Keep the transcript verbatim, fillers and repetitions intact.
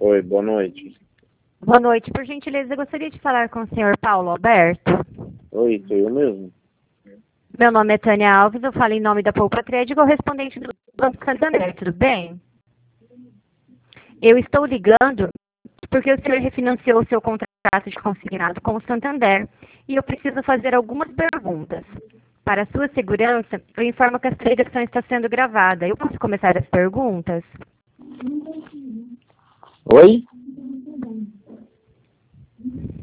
Oi, boa noite. Boa noite. Por gentileza, eu gostaria de falar com o senhor Paulo Alberto. Oi, sou eu mesmo. Meu nome é Tânia Alves, eu falo em nome da Poupa Trade, correspondente do Banco Santander, tudo bem? Eu estou ligando porque o senhor refinanciou o seu contrato de consignado com o Santander e eu preciso fazer algumas perguntas. Para a sua segurança, eu informo que esta ligação está sendo gravada. Eu posso começar as perguntas? Oi?